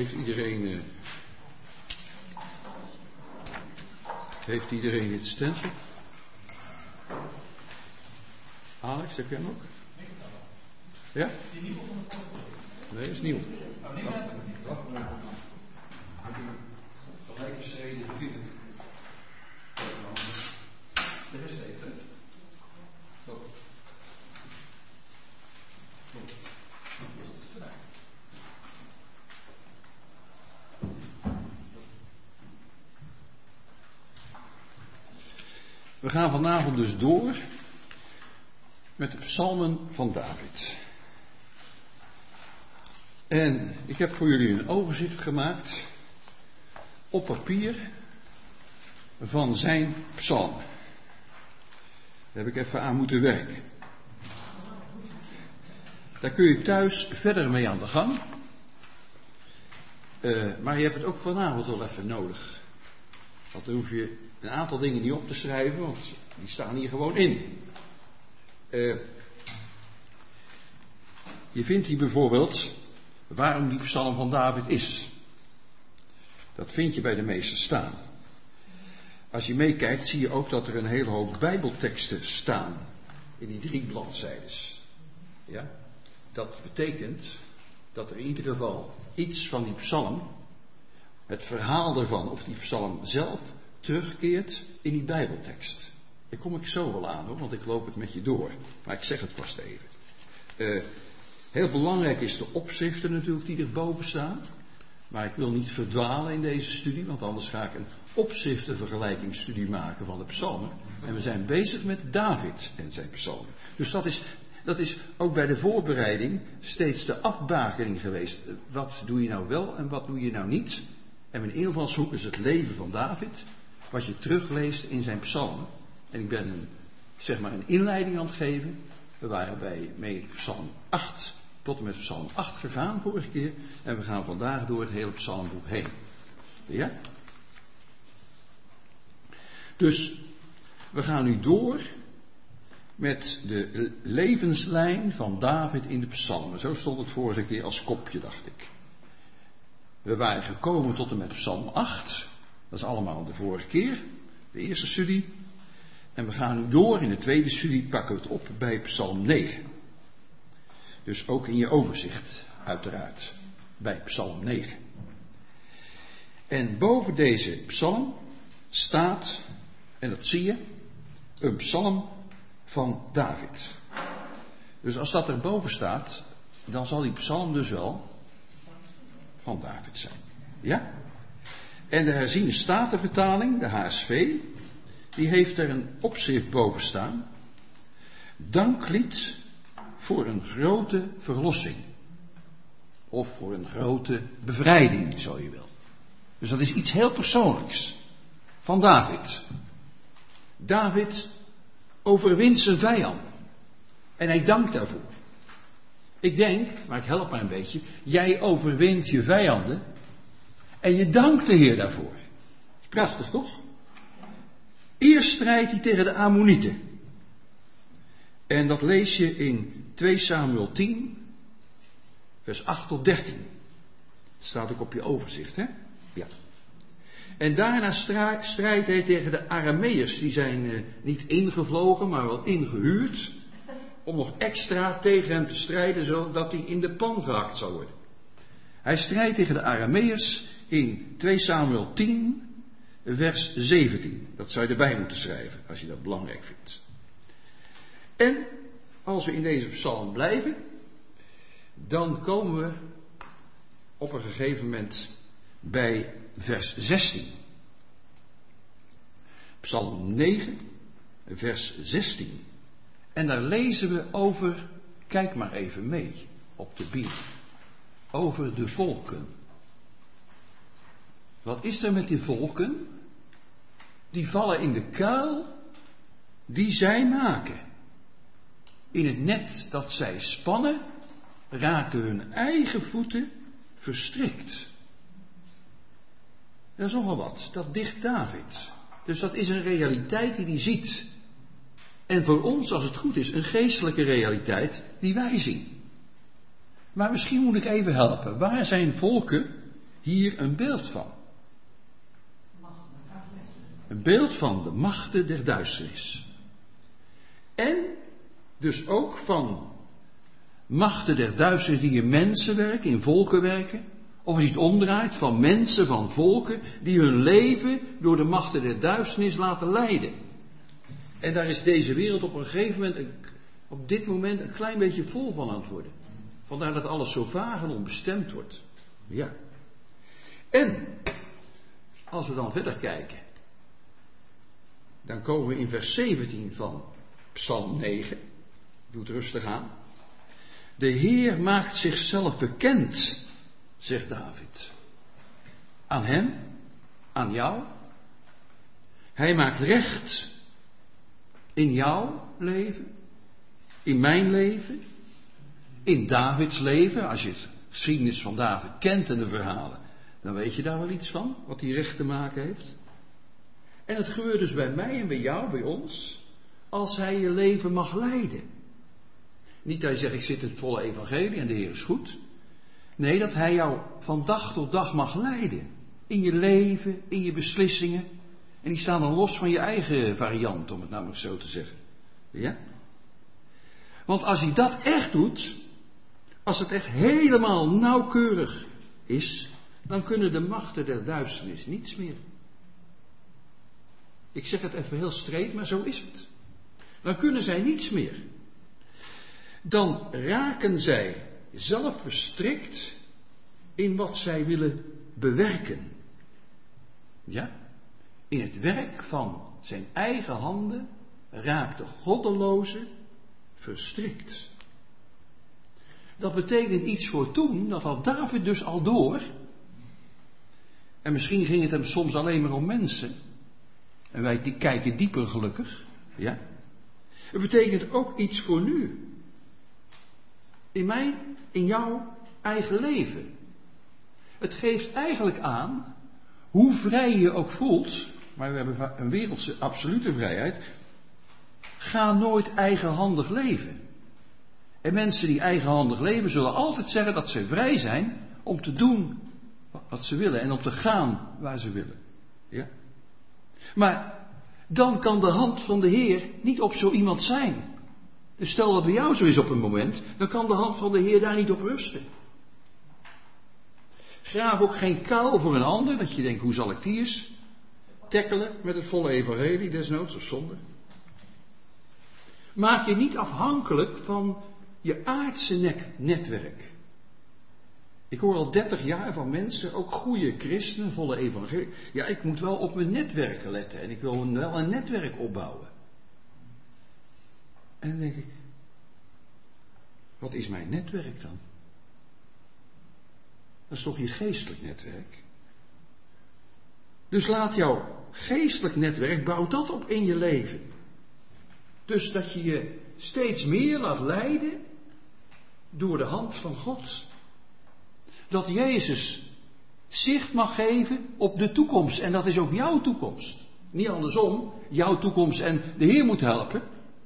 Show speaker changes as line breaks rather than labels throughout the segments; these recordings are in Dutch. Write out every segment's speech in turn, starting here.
Heeft iedereen dit stencil? Alex, heb jij hem ook? Ja? Nee, dat is nieuw. Gelijke schreden vinden. De rest even. We gaan vanavond dus door met de psalmen van David. En ik heb voor jullie een overzicht gemaakt op papier van zijn psalmen. Daar heb ik even aan moeten werken. Daar kun je thuis verder mee aan de gang. Maar je hebt het ook vanavond wel even nodig. Want dan hoef je een aantal dingen niet op te schrijven, want die staan hier gewoon in. Je vindt hier bijvoorbeeld waarom die psalm van David is. Dat vind je bij de meeste staan. Als je meekijkt zie je ook dat er een hele hoop bijbelteksten staan in die 3 bladzijdes. Ja? Dat betekent dat er in ieder geval iets van die psalm, het verhaal ervan of die psalm zelf, terugkeert in die bijbeltekst. Daar kom ik zo wel aan hoor, want ik loop het met je door. Maar ik zeg het vast even. Heel belangrijk is de opschriften natuurlijk die erboven staan. Maar ik wil niet verdwalen in deze studie, want anders ga ik een opschriftenvergelijkingsstudie maken van de psalmen. En we zijn bezig met David en zijn psalmen. Dus dat is ook bij de voorbereiding steeds de afbakening geweest. Wat doe je nou wel en wat doe je nou niet? En mijn invalshoek is het leven van David, wat je terugleest in zijn psalmen. En ik ben een inleiding aan het geven. We waren bij psalm 8 tot en met psalm 8 gegaan vorige keer. En we gaan vandaag door het hele psalmboek heen. Ja? Dus we gaan nu door met de levenslijn van David in de psalmen. Zo stond het vorige keer als kopje, dacht ik. We waren gekomen tot en met psalm 8. Dat is allemaal de vorige keer. De eerste studie. En we gaan nu door. In de tweede studie pakken we het op bij psalm 9. Dus ook in je overzicht, uiteraard. Bij psalm 9. En boven deze psalm staat, en dat zie je, een psalm van David. Dus als dat erboven staat, dan zal die psalm dus wel van David zijn. Ja? En de herziene statenvertaling, de HSV, die heeft er een opschrift boven staan. Danklied voor een grote verlossing. Of voor een grote bevrijding, zo je wil. Dus dat is iets heel persoonlijks. Van David. David overwint zijn vijanden. En hij dankt daarvoor. Ik denk, maar ik help maar een beetje. Jij overwint je vijanden. En je dankt de Heer daarvoor. Prachtig toch? Eerst strijdt hij tegen de Ammonieten. En dat lees je in 2 Samuel 10, vers 8 tot 13. Dat staat ook op je overzicht, hè? Ja. En daarna strijdt hij tegen de Arameërs. Die zijn niet ingevlogen, maar wel ingehuurd. Om nog extra tegen hem te strijden, zodat hij in de pan gehakt zou worden. Hij strijdt tegen de Arameërs in 2 Samuel 10, vers 17. Dat zou je erbij moeten schrijven, als je dat belangrijk vindt. En als we in deze psalm blijven, dan komen we op een gegeven moment bij vers 16. Psalm 9, vers 16. En daar lezen we over, kijk maar even mee op de Bibel, over de volken. Wat is er met die volken? Die vallen in de kuil die zij maken. In het net dat zij spannen, raken hun eigen voeten verstrikt. Dat is nogal wat, dat dicht David. Dus dat is een realiteit die hij ziet. En voor ons, als het goed is, een geestelijke realiteit die wij zien. Maar misschien moet ik even helpen. Waar zijn volken hier een beeld van. Een beeld van de machten der duisternis. En dus ook van machten der duisternis die in mensen werken, in volken werken. Of als je het omdraait, van mensen, van volken, die hun leven door de machten der duisternis laten leiden. En daar is deze wereld op een gegeven moment, op dit moment, een klein beetje vol van aan het worden. Vandaar dat alles zo vaag en onbestemd wordt. Ja. En, als we dan verder kijken, dan komen we in vers 17 van Psalm 9. Doe het rustig aan. De Heer maakt zichzelf bekend, zegt David. Aan hem, aan jou. Hij maakt recht in jouw leven, in mijn leven, in Davids leven. Als je het geschiedenis van David kent en de verhalen, dan weet je daar wel iets van, wat hij recht te maken heeft. En het gebeurt dus bij mij en bij jou, bij ons, als hij je leven mag leiden. Niet dat je zegt, ik zit in het volle evangelie en de Heer is goed. Nee, dat hij jou van dag tot dag mag leiden. In je leven, in je beslissingen. En die staan dan los van je eigen variant, om het namelijk zo te zeggen. Ja? Want als hij dat echt doet, als het echt helemaal nauwkeurig is, dan kunnen de machten der duisternis niets meer. Ik zeg het even heel streed, maar zo is het. Dan kunnen zij niets meer. Dan raken zij zelf verstrikt in wat zij willen bewerken. Ja? In het werk van zijn eigen handen raakt de goddeloze verstrikt. Dat betekent iets voor toen, dat had David dus al door. En misschien ging het hem soms alleen maar om mensen. En wij kijken dieper gelukkig. Ja? Het betekent ook iets voor nu. In jouw eigen leven. Het geeft eigenlijk aan, hoe vrij je ook voelt, maar we hebben een wereldse absolute vrijheid, ga nooit eigenhandig leven. En mensen die eigenhandig leven zullen altijd zeggen dat ze vrij zijn om te doen wat ze willen en om te gaan waar ze willen. Ja? Maar dan kan de hand van de Heer niet op zo iemand zijn. Dus stel dat bij jou zo is op een moment, dan kan de hand van de Heer daar niet op rusten. Graaf ook geen kuil voor een ander, dat je denkt, hoe zal ik die eens tackelen met het volle evangelie, desnoods of zonder. Maak je niet afhankelijk van je aardse netwerk. Ik hoor al 30 jaar van mensen, ook goede christenen, volle evangelie. Ja, ik moet wel op mijn netwerken letten en ik wil wel een netwerk opbouwen. En dan denk ik, wat is mijn netwerk dan? Dat is toch je geestelijk netwerk? Dus laat jouw geestelijk netwerk, bouw dat op in je leven. Dus dat je je steeds meer laat leiden door de hand van God. Dat Jezus zicht mag geven op de toekomst. En dat is ook jouw toekomst. Niet andersom, jouw toekomst en de Heer moet helpen.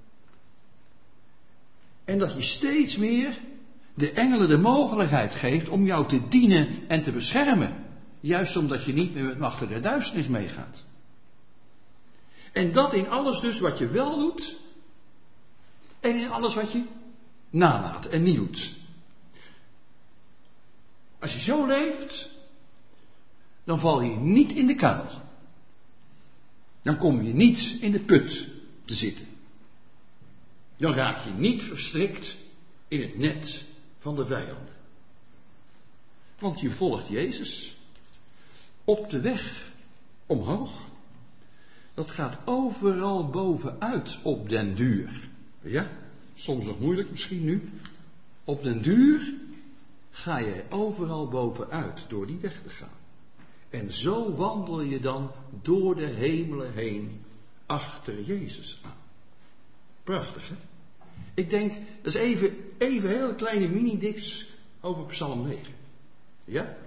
En dat je steeds meer de engelen de mogelijkheid geeft om jou te dienen en te beschermen. Juist omdat je niet meer met machten der duisternis meegaat. En dat in alles dus wat je wel doet. En in alles wat je nalaat en niet doet. Als je zo leeft, dan val je niet in de kuil. Dan kom je niet in de put te zitten. Dan raak je niet verstrikt in het net van de vijanden. Want je volgt Jezus op de weg omhoog. Dat gaat overal bovenuit op den duur. Ja, soms nog moeilijk misschien nu. Op den duur ga je overal bovenuit door die weg te gaan. En zo wandel je dan door de hemelen heen achter Jezus aan. Prachtig, hè? Ik denk, dat is even een hele kleine mini-dix over Psalm 9. Ja?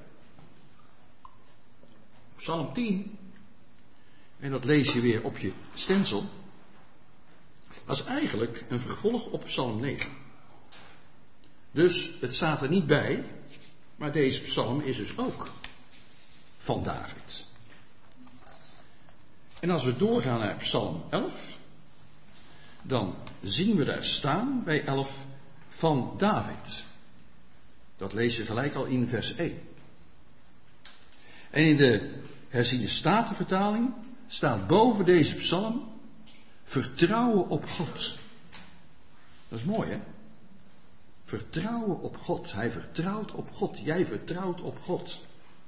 Psalm 10, en dat lees je weer op je stencil, dat is eigenlijk een vervolg op Psalm 9. Dus het staat er niet bij, maar deze psalm is dus ook van David. En als we doorgaan naar Psalm 11, dan zien we daar staan bij 11 van David. Dat lees je gelijk al in vers 1. En in de herziene statenvertaling staat boven deze psalm: vertrouwen op God. Dat is mooi, hè? Vertrouwen op God. Hij vertrouwt op God. Jij vertrouwt op God.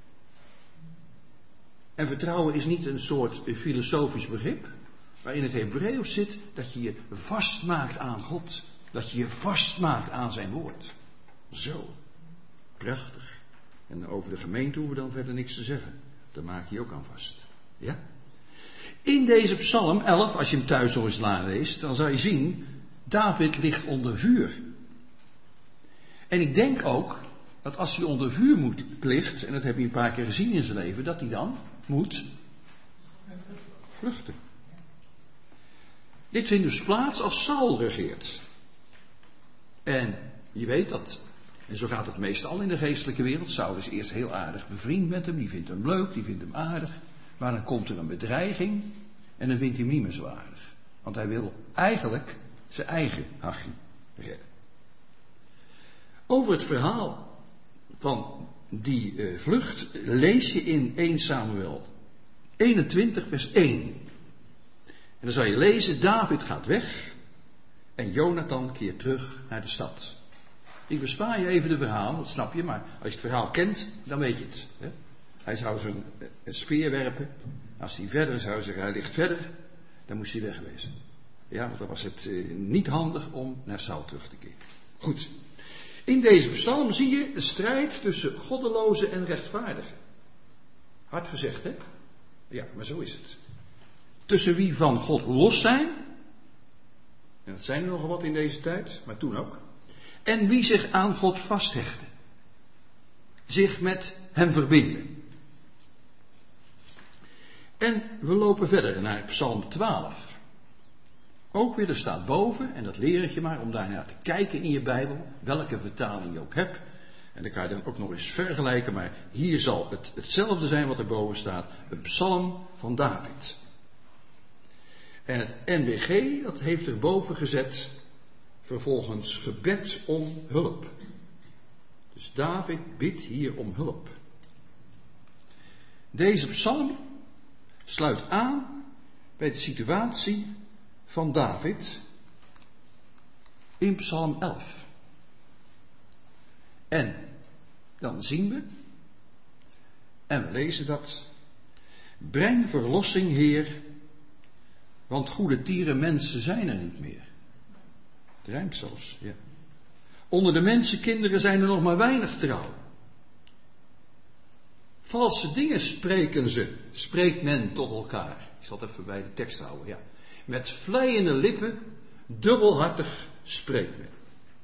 En vertrouwen is niet een soort filosofisch begrip, maar in het Hebreeuws zit dat je je vastmaakt aan God. Dat je je vastmaakt aan zijn woord. Zo. Prachtig. En over de gemeente hoeven we dan verder niks te zeggen. Daar maak je je ook aan vast. Ja? In deze psalm 11, als je hem thuis nog eens naleest, dan zal je zien, David ligt onder vuur. En ik denk ook dat als hij onder vuur ligt, en dat heb je een paar keer gezien in zijn leven, dat hij dan moet vluchten. Dit vindt dus plaats als Saul regeert. En je weet dat, en zo gaat het meestal in de geestelijke wereld, Saul is eerst heel aardig bevriend met hem, die vindt hem leuk, die vindt hem aardig, maar dan komt er een bedreiging en dan vindt hij hem niet meer zo aardig. Want hij wil eigenlijk zijn eigen hachje redden. Over het verhaal van die vlucht lees je in 1 Samuel 21 vers 1. En dan zal je lezen, David gaat weg en Jonathan keert terug naar de stad. Ik bespaar je even de verhaal, dat snap je, maar als je het verhaal kent, dan weet je het. Hè? Hij zou zo'n speer werpen. Als hij verder zou zeggen, hij ligt verder, dan moest hij wegwezen. Ja, want dan was het niet handig om naar Saul terug te keren. Goed. In deze psalm zie je de strijd tussen goddelozen en rechtvaardigen. Hard gezegd, hè? Ja, maar zo is het. Tussen wie van God los zijn, en dat zijn er nogal wat in deze tijd, maar toen ook, en wie zich aan God vasthechten. Zich met hem verbinden. En we lopen verder naar Psalm 12. Ook weer, er staat boven, en dat leer ik je maar om daarnaar te kijken in je Bijbel, welke vertaling je ook hebt. En dan kan je dan ook nog eens vergelijken, maar hier zal het hetzelfde zijn wat er boven staat. Een psalm van David. En het NBG, dat heeft er boven gezet, vervolgens gebed om hulp. Dus David bidt hier om hulp. Deze psalm sluit aan bij de situatie van David in Psalm 11. En dan zien we, en we lezen dat, breng verlossing, Heer, want goede tieren mensen zijn er niet meer. Het rijmt zelfs, ja. Onder de mensenkinderen zijn er nog maar weinig trouw. Valse dingen spreekt men tot elkaar. Ik zal het even bij de tekst houden, ja. Met vleiende lippen, dubbelhartig spreekt men.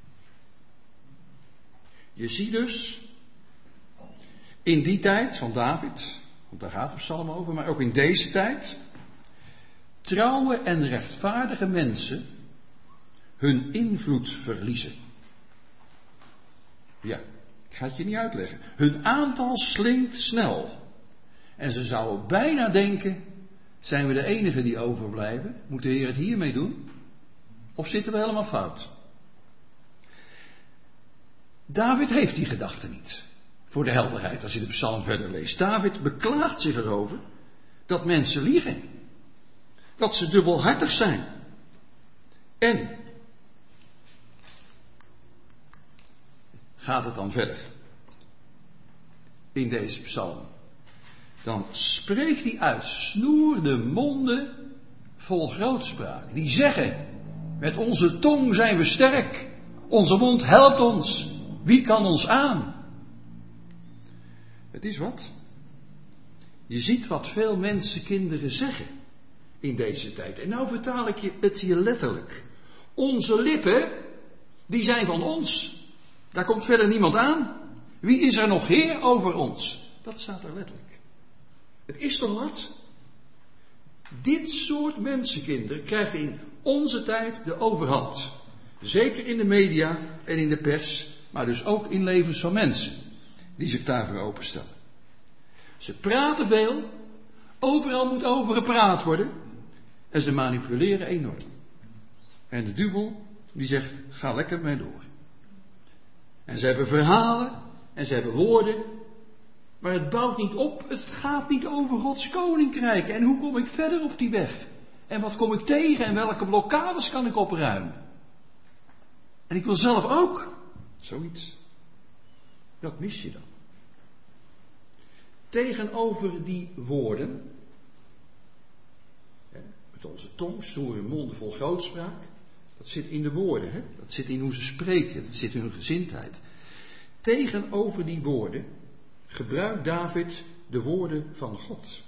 Je ziet dus, in die tijd van David, want daar gaat de psalm over, maar ook in deze tijd, trouwe en rechtvaardige mensen hun invloed verliezen. Ja, ik ga het je niet uitleggen. Hun aantal slinkt snel. En ze zouden bijna denken, zijn we de enigen die overblijven? Moet de Heer het hiermee doen? Of zitten we helemaal fout? David heeft die gedachte niet. Voor de helderheid, als je de psalm verder leest. David beklaagt zich erover dat mensen liegen. Dat ze dubbelhartig zijn. En gaat het dan verder in deze psalm. Dan spreekt hij uit snoerde monden vol grootspraak. Die zeggen, met onze tong zijn we sterk. Onze mond helpt ons. Wie kan ons aan? Het is wat. Je ziet wat veel mensenkinderen zeggen in deze tijd. En nou vertaal ik je het hier letterlijk. Onze lippen, die zijn van ons. Daar komt verder niemand aan. Wie is er nog heer over ons? Dat staat er letterlijk. Het is toch wat? Dit soort mensenkinderen krijgen in onze tijd de overhand. Zeker in de media en in de pers, maar dus ook in levens van mensen die zich daarvoor openstellen. Ze praten veel. Overal moet over gepraat worden. En ze manipuleren enorm. En de duivel die zegt, ga lekker mee door. En ze hebben verhalen. En ze hebben woorden. Maar het bouwt niet op. Het gaat niet over Gods koninkrijk. En hoe kom ik verder op die weg? En wat kom ik tegen? En welke blokkades kan ik opruimen? En ik wil zelf ook zoiets. Dat mis je dan. Tegenover die woorden, met onze tong, stoere monden vol grootspraak, dat zit in de woorden, hè? Dat zit in hoe ze spreken, dat zit in hun gezindheid. Tegenover die woorden gebruikt David de woorden van God.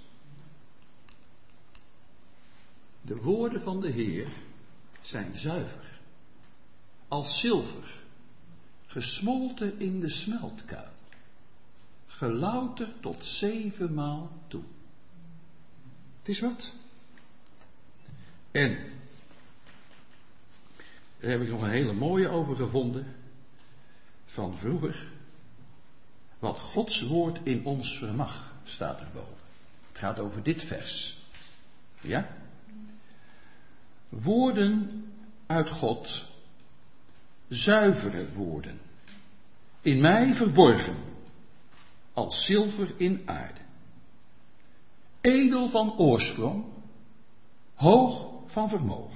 De woorden van de Heer zijn zuiver, als zilver, gesmolten in de smeltkuil, gelouterd tot 7 maal toe. Het is wat. En daar heb ik nog een hele mooie over gevonden van vroeger. Wat Gods woord in ons vermag, staat erboven. Het gaat over dit vers. Ja? Woorden uit God, zuivere woorden, in mij verborgen, als zilver in aarde. Edel van oorsprong, hoog van vermogen.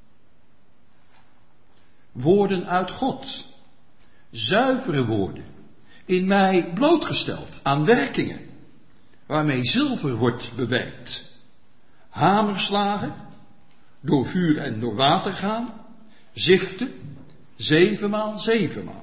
Woorden uit God, zuivere woorden, in mij blootgesteld aan werkingen, waarmee zilver wordt bewerkt. Hamerslagen, door vuur en door water gaan, ziften, 7 maal 7 maal.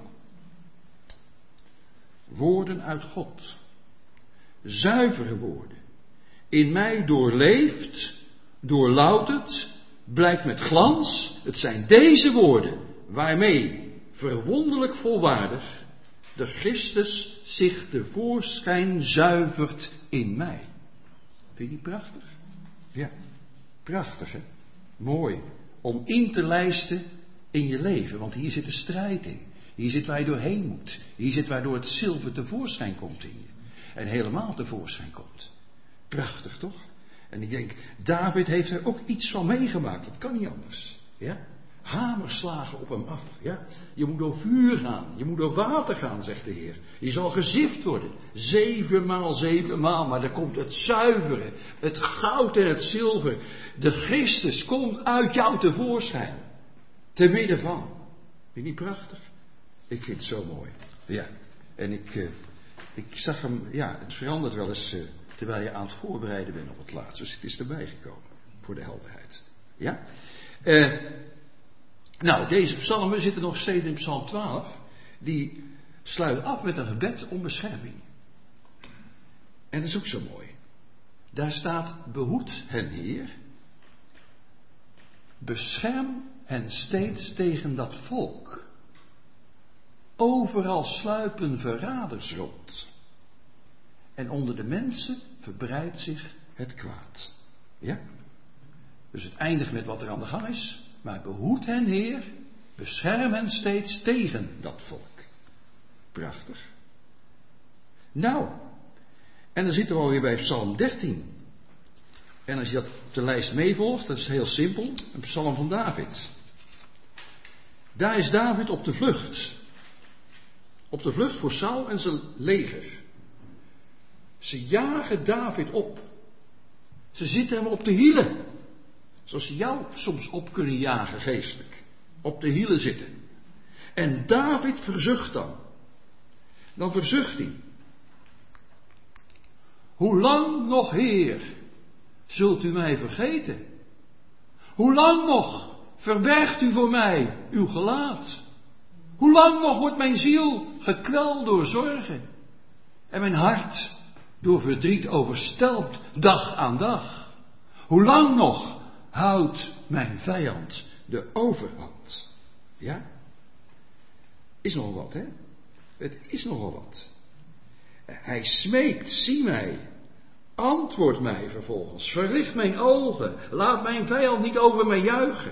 Woorden uit God, zuivere woorden, in mij doorleefd, doorlouterd, blijkt met glans. Het zijn deze woorden waarmee verwonderlijk volwaardig de Christus zich tevoorschijn zuivert in mij. Vind je die prachtig? Ja, prachtig hè? Mooi om in te lijsten in je leven, want hier zit een strijd in. Hier zit waar je doorheen moet. Hier zit waardoor het zilver tevoorschijn komt in je. En helemaal tevoorschijn komt. Prachtig toch? En ik denk, David heeft er ook iets van meegemaakt. Dat kan niet anders. Ja? Hamerslagen op hem af. Ja? Je moet door vuur gaan. Je moet door water gaan, zegt de Heer. Je zal gezift worden. 7 maal 7 maal. Maar dan komt het zuivere. Het goud en het zilver. De Christus komt uit jou tevoorschijn. Te midden van. Vind je niet prachtig? Ik vind het zo mooi. Ja. En ik zag hem, ja, het verandert wel eens terwijl je aan het voorbereiden bent op het laatst. Dus het is erbij gekomen. Voor de helderheid. Ja? Nou, deze psalmen zitten nog steeds in psalm 12. Die sluit af met een gebed om bescherming. En dat is ook zo mooi. Daar staat, behoed hen Heer. Bescherm hen steeds tegen dat volk. Overal sluipen verraders rond. En onder de mensen verbreidt zich het kwaad. Ja? Dus het eindigt met wat er aan de gang is. Maar behoed hen, Heer. Bescherm hen steeds tegen dat volk. Prachtig. Nou. En dan zitten we alweer bij Psalm 13. En als je dat op de lijst meevolgt, dat is heel simpel. Een psalm van David. Daar is David op de vlucht. Op de vlucht voor Saul en zijn leger. Ze jagen David op. Ze zitten hem op de hielen. Zoals ze jou soms op kunnen jagen geestelijk. Op de hielen zitten. En David verzucht dan. Dan verzucht hij. Hoe lang nog, Heer, zult u mij vergeten? Hoe lang nog verbergt u voor mij uw gelaat? Hoe lang nog wordt mijn ziel gekweld door zorgen? En mijn hart door verdriet overstelpt dag aan dag? Hoe lang nog houdt mijn vijand de overhand? Ja? Is nogal wat, hè? Het is nogal wat. Hij smeekt, zie mij. Antwoord mij vervolgens. Verlicht mijn ogen. Laat mijn vijand niet over mij juichen.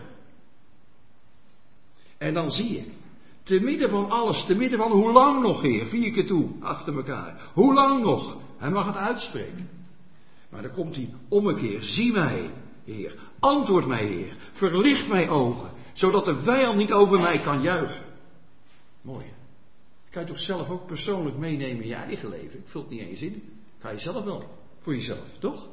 En dan zie je. Te midden van alles, te midden van hoe lang nog, Heer, 4 keer toe, achter elkaar. Hoe lang nog Hij mag het uitspreken. Maar dan komt die ommekeer. Zie mij, Heer. Antwoord mij, Heer. Verlicht mijn ogen. Zodat de vijand niet over mij kan juichen. Mooi. Kan je toch zelf ook persoonlijk meenemen in je eigen leven. Ik vul het niet eens in. Kan je zelf wel. Voor jezelf, toch?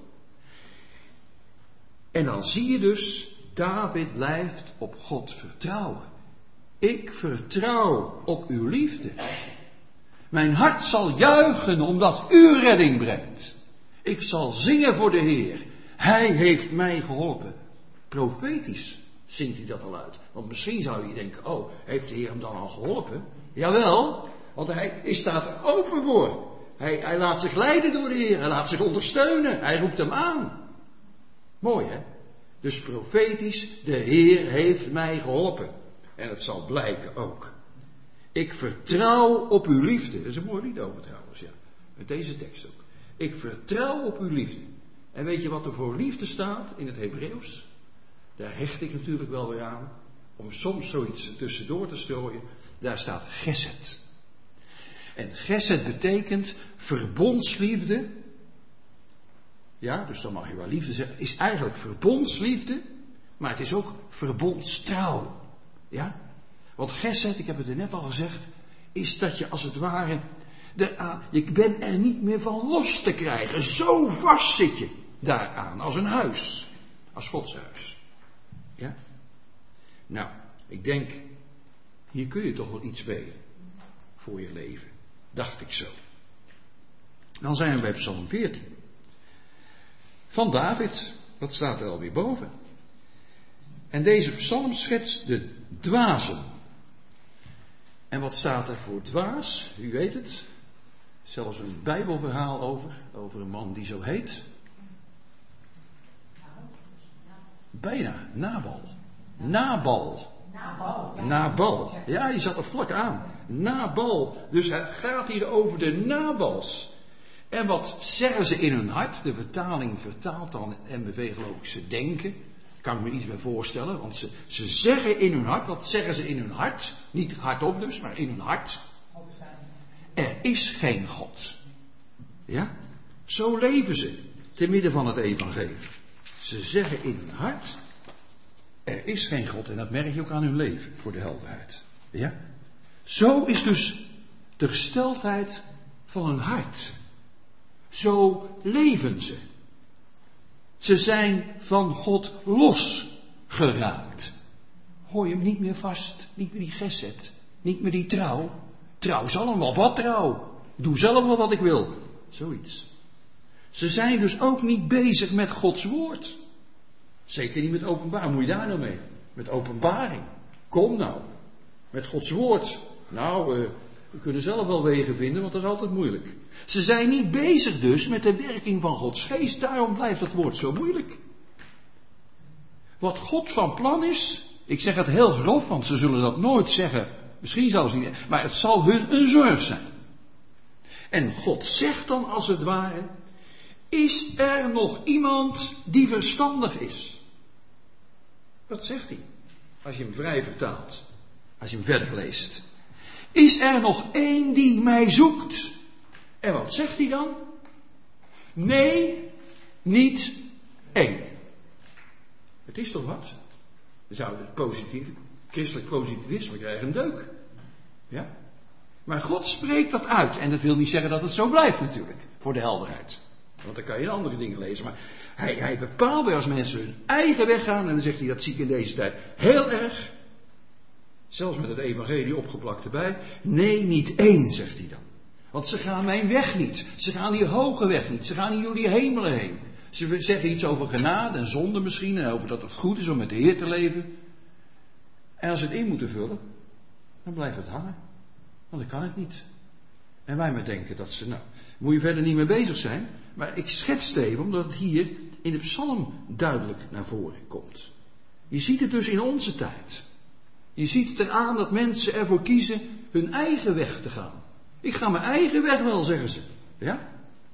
En dan zie je dus, David blijft op God vertrouwen. Ik vertrouw op uw liefde. Mijn hart zal juichen omdat u redding brengt. Ik zal zingen voor de Heer. Hij heeft mij geholpen. Profetisch zingt hij dat al uit. Want misschien zou je denken, oh, heeft de Heer hem dan al geholpen? Jawel, want hij staat er open voor. Hij laat zich leiden door de Heer. Hij laat zich ondersteunen. Hij roept hem aan. Mooi, hè? Dus profetisch, de Heer heeft mij geholpen. En het zal blijken ook. Ik vertrouw op uw liefde. Dat is een mooi lied over trouwens, ja. Met deze tekst ook. Ik vertrouw op uw liefde. En weet je wat er voor liefde staat in het Hebreeuws? Daar hecht ik natuurlijk wel weer aan. Om soms zoiets tussendoor te strooien. Daar staat gesed. En gesed betekent verbondsliefde. Ja, dus dan mag je wel liefde zeggen. Is eigenlijk verbondsliefde. Maar het is ook verbondstrouw. Ja? Want gesed, ik heb het er net al gezegd, is dat je als het ware, je bent er niet meer van los te krijgen. Zo vast zit je daaraan, als een huis. Als Gods huis. Ja? Nou, ik denk, hier kun je toch wel iets mee voor je leven. Dacht ik zo. Dan zijn we bij Psalm 14. Van David, dat staat er alweer boven. En deze psalm schetst de dwazen. En wat staat er voor dwaas? U weet het. Zelfs een Bijbelverhaal over een man die zo heet. Bijna, Nabal. Ja, die zat er vlak aan. Nabal. Dus het gaat hier over de Nabals. En wat zeggen ze in hun hart? De vertaling vertaalt dan MBV geloof ik, ze denken. Kan ik me iets bij voorstellen. Want ze zeggen in hun hart. Wat zeggen ze in hun hart? Niet hardop dus, maar in hun hart. Er is geen God. Ja? Zo leven ze. Te midden van het evangelie. Ze zeggen in hun hart. Er is geen God. En dat merk je ook aan hun leven. Voor de helderheid. Ja? Zo is dus de gesteldheid van hun hart. Zo leven ze. Ze zijn van God losgeraakt. Hoor je hem niet meer vast. Niet meer die gesed. Niet meer die trouw. Trouw is allemaal wat trouw. Doe zelf wel wat ik wil. Zoiets. Ze zijn dus ook niet bezig met Gods woord. Zeker niet met openbaring. Moet je daar nou mee? Met openbaring. Kom nou. Met Gods woord. Nou, we kunnen zelf wel wegen vinden, want dat is altijd moeilijk. Ze zijn niet bezig dus met de werking van Gods geest. Daarom blijft dat woord zo moeilijk. Wat God van plan is, ik zeg het heel grof, want ze zullen dat nooit zeggen. Misschien zelfs niet, maar het zal hun een zorg zijn. En God zegt dan als het ware, is er nog iemand die verstandig is? Wat zegt hij? Als je hem vrij vertaalt. Als je hem verder leest. Is er nog één die mij zoekt? En wat zegt hij dan? Nee, niet één. Het is toch wat? We zouden christelijk positivisme krijgen een deuk. Ja? Maar God spreekt dat uit. En dat wil niet zeggen dat het zo blijft natuurlijk. Voor de helderheid. Want dan kan je andere dingen lezen. Maar hij bepaalt weer als mensen hun eigen weg gaan. En dan zegt hij, dat zie ik in deze tijd heel erg. Zelfs met het evangelie opgeplakt erbij. Nee, niet één, zegt hij dan. Want ze gaan mijn weg niet. Ze gaan die hoge weg niet. Ze gaan niet door die hemelen heen. Ze zeggen iets over genade en zonde misschien. En over dat het goed is om met de Heer te leven. En als ze het in moeten vullen, dan blijft het hangen. Want dan kan het niet. En wij maar denken dat ze, moet je verder niet mee bezig zijn. Maar ik schets het even, omdat het hier in de psalm duidelijk naar voren komt. Je ziet het dus in onze tijd. Je ziet het eraan dat mensen ervoor kiezen hun eigen weg te gaan. Ik ga mijn eigen weg wel, zeggen ze. Ja?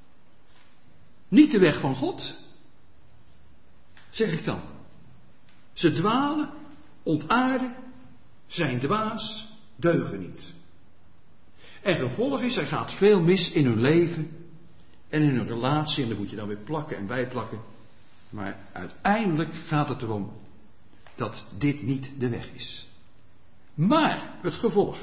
Niet de weg van God. Zeg ik dan. Ze dwalen, ontaarden, zijn dwaas, deugen niet. En gevolg is, er gaat veel mis in hun leven. en in hun relatie, en dat moet je dan weer plakken en bijplakken. Maar uiteindelijk gaat het erom dat dit niet de weg is. Maar het gevolg.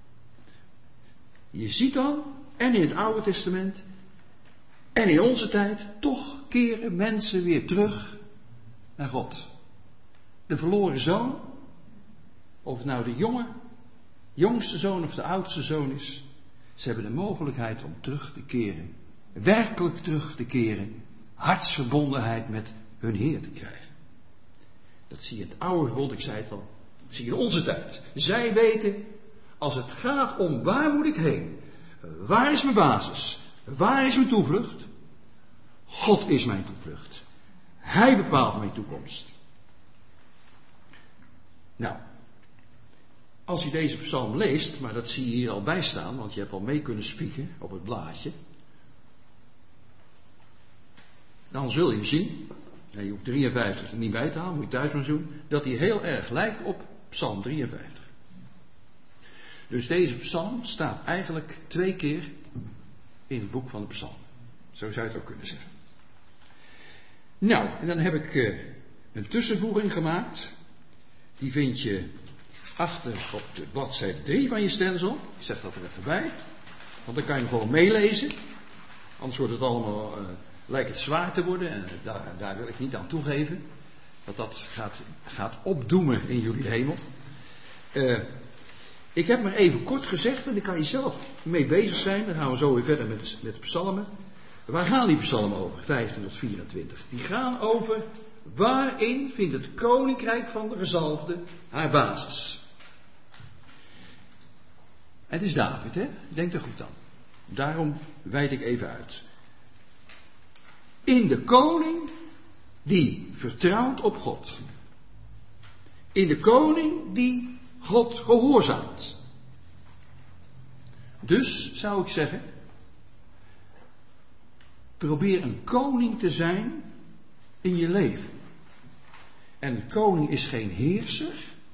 Je ziet dan, en in het Oude Testament, en in onze tijd, toch keren mensen weer terug naar God. De verloren zoon, of het nou de jongste zoon of de oudste zoon is, ze hebben de mogelijkheid om terug te keren. Werkelijk terug te keren. Hartsverbondenheid met hun Heer te krijgen. Dat zie je in het oude verbond, ik zei het al. Dat zie je in onze tijd. Zij weten, als het gaat om waar moet ik heen? Waar is mijn basis? Waar is mijn toevlucht? God is mijn toevlucht. Hij bepaalt mijn toekomst. Nou, als je deze psalm leest, maar dat zie je hier al bij staan, want je hebt al mee kunnen spieken op het blaadje. Dan zul je zien, en je hoeft 53 er niet bij te halen, moet je thuis maar doen, dat hij heel erg lijkt op psalm 53. Dus deze psalm staat eigenlijk 2 keer in het boek van de psalm. Zo zou je het ook kunnen zeggen. Nou, en dan heb ik een tussenvoeging gemaakt. Die vind je achter op de bladzijde 3 van je stencil. Ik zeg dat er even bij. Want dan kan je hem gewoon meelezen. Anders wordt het allemaal, lijkt het zwaar te worden. En daar wil ik niet aan toegeven. Dat gaat opdoemen in jullie hemel. Ik heb maar even kort gezegd, en daar kan je zelf mee bezig zijn. Dan gaan we zo weer verder met de psalmen. Waar gaan die psalmen over? 15 tot 24. Die gaan over waarin vindt het koninkrijk van de gezalfde haar basis. Het is David, hè? Denk er goed aan. Daarom wijd ik even uit. In de koning die vertrouwt op God. In de koning die God gehoorzaamt. Dus zou ik zeggen, probeer een koning te zijn in je leven. En een koning is geen heerser,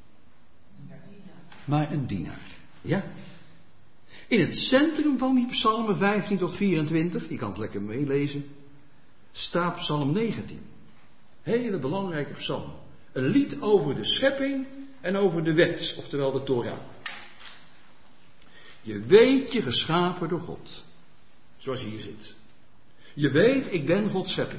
maar een dienaar. Ja? In het centrum van die psalmen 15 tot 24, je kan het lekker meelezen, staat psalm 19. Hele belangrijke psalm. Een lied over de schepping en over de wet, oftewel de Torah. Je weet je geschapen door God, zoals je hier zit. Je weet, ik ben Gods schepping.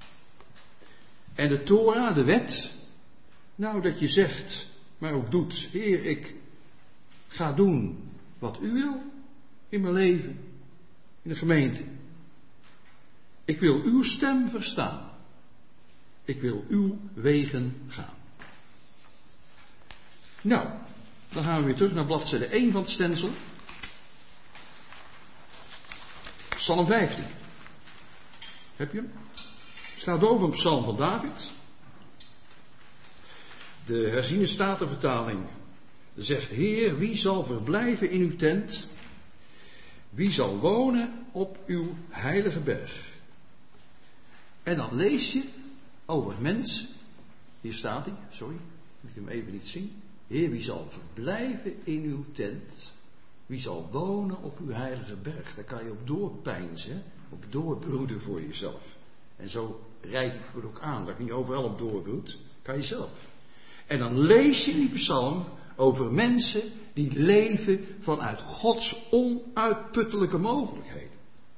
En de Torah, de wet, nou dat je zegt, maar ook doet, Heer, ik ga doen wat u wil in mijn leven, in de gemeente. Ik wil uw stem verstaan. Ik wil uw wegen gaan. Nou, dan gaan we weer terug naar bladzijde 1 van het stencil. Psalm 15. Heb je hem? Staat boven een psalm van David. De herziene statenvertaling zegt: Heer, wie zal verblijven in uw tent? Wie zal wonen op uw heilige berg? En dan lees je over mensen. Hier staat hij, sorry, moet je hem even niet zien. Heer, wie zal verblijven in uw tent? Wie zal wonen op uw heilige berg? Daar kan je op doorpeinzen, op doorbroeden voor jezelf. En zo reik ik het ook aan, dat ik niet overal op doorbroed. Kan je zelf. En dan lees je in die psalm over mensen die leven vanuit Gods onuitputtelijke mogelijkheden.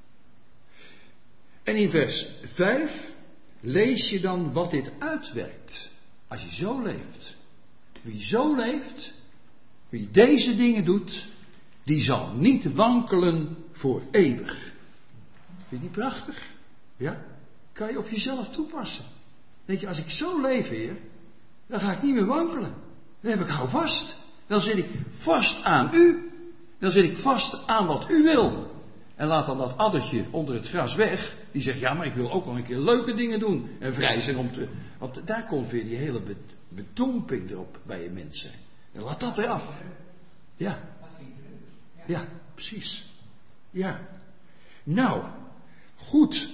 En in vers 5 lees je dan wat dit uitwerkt. Als je zo leeft. Wie zo leeft, wie deze dingen doet, die zal niet wankelen voor eeuwig. Vind je die prachtig? Ja? Kan je op jezelf toepassen. Denk je, als ik zo leef, Heer, dan ga ik niet meer wankelen. Dan heb ik hou vast. Dan zit ik vast aan u. Dan zit ik vast aan wat u wil. En laat dan dat addertje onder het gras weg. Die zegt, ja, maar ik wil ook nog een keer leuke dingen doen. En vrij zijn om te... Want daar komt weer die hele bedomping erop bij je mensen. En laat dat eraf. Ja. Ja, precies. Ja. Nou, goed.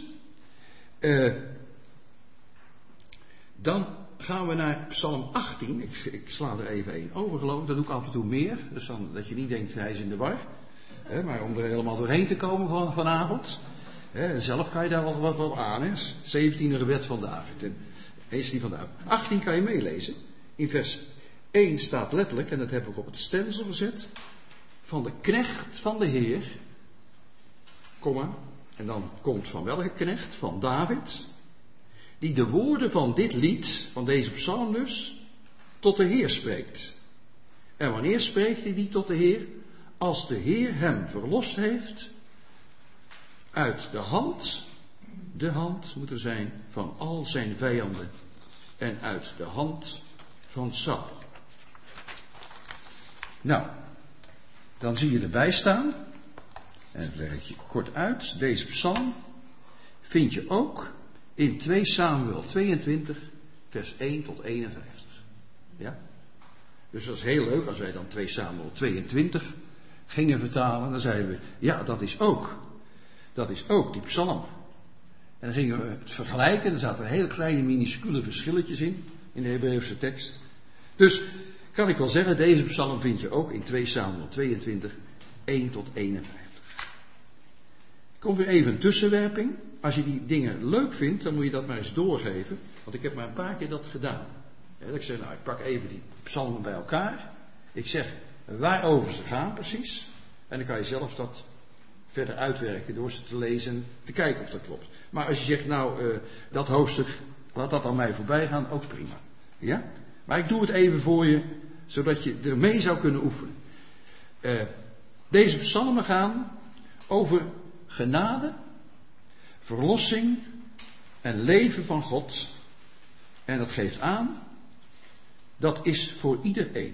Dan gaan we naar Psalm 18. Ik sla er even één over, geloof ik. Dat doe ik af en toe meer. Dus dan, dat je niet denkt, hij is in de war. Maar om er helemaal doorheen te komen vanavond. En zelf kan je daar wat aan. Hè? 17e gebed van David. En eens die van David. 18 kan je meelezen. In vers 1 staat letterlijk, en dat heb ik op het stencil gezet, van de knecht van de Heer, komma, en dan komt van welke knecht? Van David, die de woorden van dit lied, van deze psalm dus, tot de Heer spreekt. En wanneer spreekt hij die tot de Heer? Als de Heer hem verlost heeft uit de hand moet er zijn van al zijn vijanden en uit de hand van Saul. Nou, dan zie je erbij staan, en dat leg ik je kort uit, deze psalm vind je ook in 2 Samuel 22, vers 1 tot 51. Ja? Dus dat is heel leuk als wij dan 2 Samuel 22 gingen vertalen. Dan zeiden we, ja, dat is ook die psalm. En dan gingen we het vergelijken. Er zaten hele kleine minuscule verschilletjes in de Hebreeuwse tekst. Dus kan ik wel zeggen, deze psalm vind je ook in 2 Samuel 22, 1 tot 51. Komt weer even een tussenwerping. Als je die dingen leuk vindt, dan moet je dat maar eens doorgeven. Want ik heb maar een paar keer dat gedaan. Ja, dat ik zeg, nou, ik pak even die psalmen bij elkaar. Ik zeg waarover ze gaan precies. En dan kan je zelf dat verder uitwerken door ze te lezen en te kijken of dat klopt. Maar als je zegt, nou, dat hoofdstuk, laat dat aan mij voorbij gaan, ook prima. Ja? Maar ik doe het even voor je, zodat je ermee zou kunnen oefenen. Deze psalmen gaan over genade, verlossing en leven van God. En dat geeft aan, dat is voor iedereen.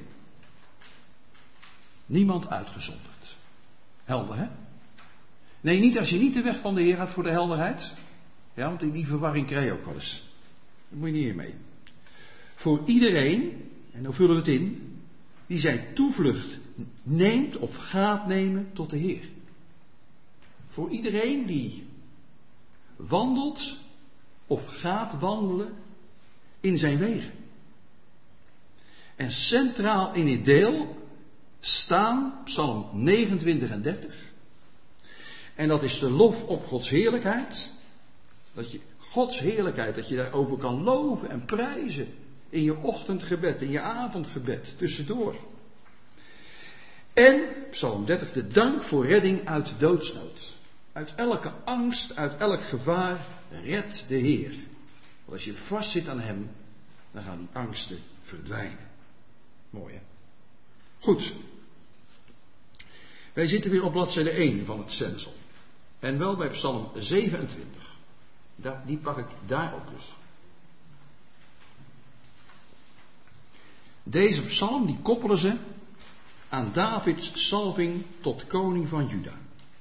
Niemand uitgezonderd. Helder, hè? Nee, niet als je niet de weg van de Heer gaat voor de helderheid. Ja, want in die verwarring krijg je ook wel eens. Daar moet je niet in mee. Voor iedereen, en dan vullen we het in, die zijn toevlucht neemt of gaat nemen tot de Heer. Voor iedereen die wandelt of gaat wandelen in zijn wegen. En centraal in dit deel staan Psalm 29 en 30. En dat is de lof op Gods heerlijkheid. Dat je Gods heerlijkheid, dat je daarover kan loven en prijzen. In je ochtendgebed, in je avondgebed, tussendoor. En, Psalm 30, de dank voor redding uit de doodsnood. Uit elke angst, uit elk gevaar, redt de Heer. Want als je vastzit aan Hem, dan gaan die angsten verdwijnen. Mooi, hè? Goed. Wij zitten weer op bladzijde 1 van het stencil. En wel bij Psalm 27. Die pak ik daarop dus. Deze psalm, die koppelen ze aan Davids salving tot koning van Juda.